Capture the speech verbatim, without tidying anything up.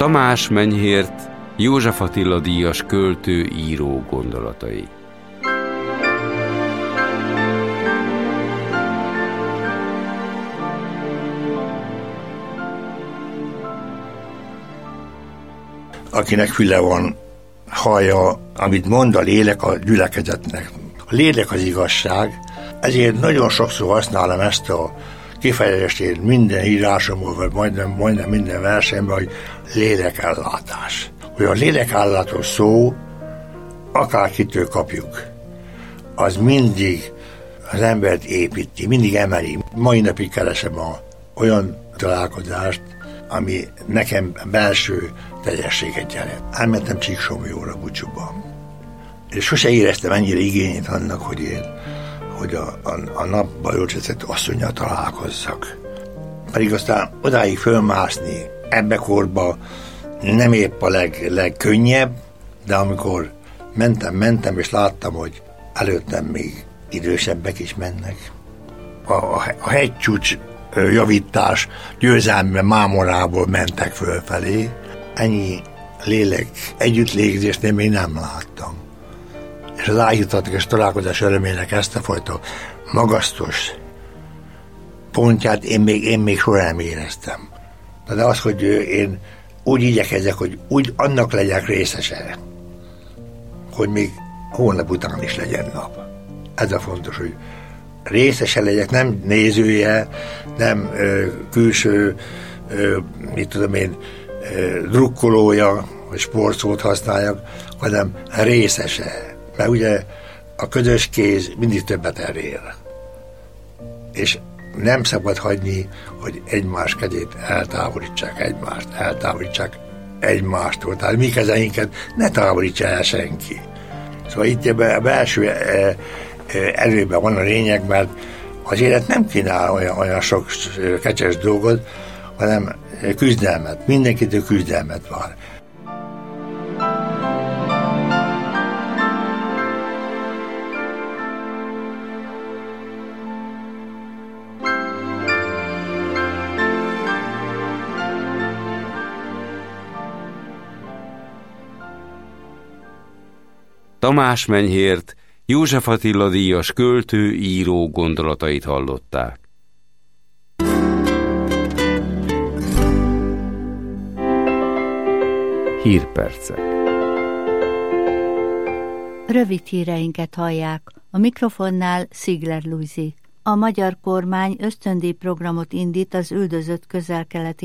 Tamás Menyhért, József Attila díjas költő, író gondolatai. Akinek füle van, hallja, amit mond a lélek a gyülekezetnek. A lélek az igazság, ezért nagyon sokszor használom ezt a kifejezést minden írásomból, vagy majdnem, majdnem minden versenyben, hogy lélekellátás. Hogy a lélekellátó szó, akárkitől kapjuk, az mindig az embert építi, mindig emeli. Mai napig keresem a, olyan találkozást, ami nekem belső teljességet jelent. Elmentem Csíksomlyóra búcsúban, és sose éreztem ennyire igényét annak, hogy én hogy a, a, a napba öltözött asszonnyal találkozzak. Pedig aztán odáig fölmászni ebbe korba nem épp a leg, legkönnyebb, de amikor mentem, mentem, és láttam, hogy előttem még idősebbek is mennek. A, a, a hegycsúcs javítás győzelme mámorából mentek fölfelé. Ennyi lélek együttlégzést én még nem láttam. És az áhítatos találkozás örömének ezt a fajta magasztos pontját én még, én még soha nem éreztem. De az, hogy én úgy igyekezzek, hogy úgy annak legyek részese, hogy még hónap után is legyen nap. Ez a fontos, hogy részese legyek, nem nézője, nem ö, külső, ö, mit tudom én, ö, drukkolója, vagy sportszót használjak, hanem részese. Mert ugye a közös kéz mindig többet elér. És nem szabad hagyni, hogy egymás kezét eltávolítsák egymást, eltávolítsák egymástól. Tehát mi kezeinket ne távolítsa el senki. Szóval itt a belső erőben van a lényeg, mert az élet nem kínál olyan, olyan sok kecses dolgot, hanem küzdelmet. Mindenkitől küzdelmet vár. Tamás Menyhért, József Attila díjas költő, író gondolatait hallották. Hírpercek. Rövid híreinket hallják. A mikrofonnál Szigler Lujzi. A magyar kormány ösztöndíj programot indít az üldözött közel-keleti